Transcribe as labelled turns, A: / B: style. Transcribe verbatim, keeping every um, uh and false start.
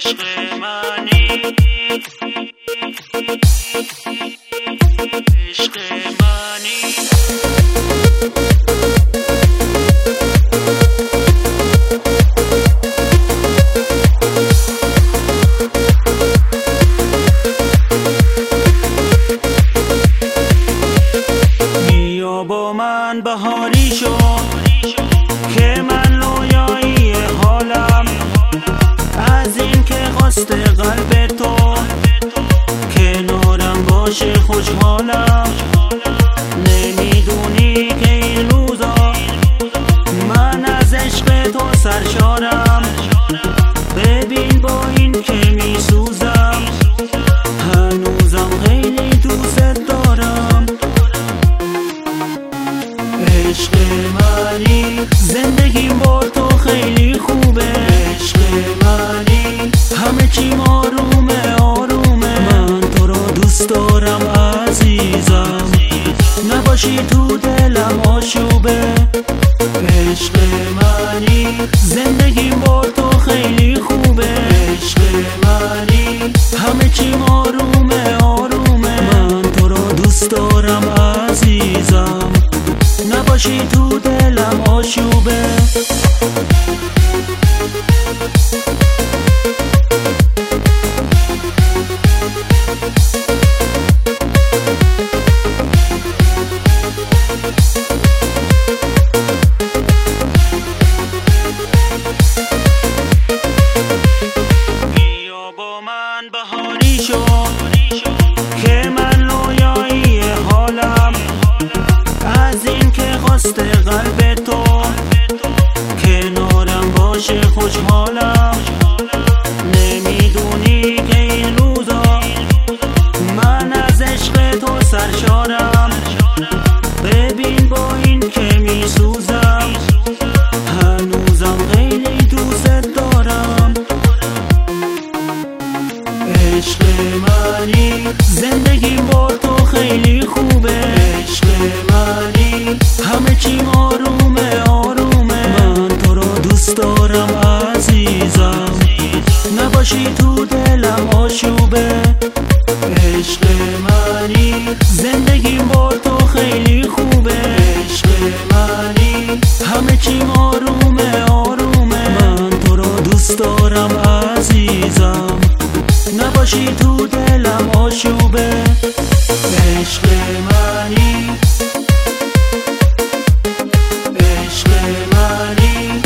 A: عشق منی، عشق منی. بیا با من بهاری شو که من رویایی حالم، از این که خواست قلب تو کنارم باشه خوشحالم. نمیدونی که این روزا من از عشق تو سرشارم. ببین با این که میسوزم، هنوزم خیلی دوست دارم. عشق منی، زندگیم با تو خیلی خوبه. عشق منی، همه چیم آرومه آرومه. من تو رو دوست دارم عزیزم، نباشی تو دلم آشوبه. عشق منی، زندگیم با تو خیلی خوبه. عشق منی، همه چیم آرومه آرومه. من تو رو دوست دارم عزیزم، نباشی تو دلم آشوبه. بیا با من بهاری شو که من رویایی حالم، از این که خواست قلب تو کنارم باشه خوشحالم. نمیدونی که این روزا من از عشق تو سرشارم. ببین با این که میسوزم، هنوزم خیلی دوست دارم. عشق منی، زندگیم با تو خیلی خوبه. عشق منی، همه چیم آرومه آرومه. من تو رو دوست دارم عزیزم، نباشی تو دلم آشوبه. عشق منی، زندگیم با تو خیلی خوبه. عشق منی، همه چیم آرومه آرومه. من تو رو دوست دارم عزیزم، نباشی تو دلم آشوبه. عشق منی، عشق منی.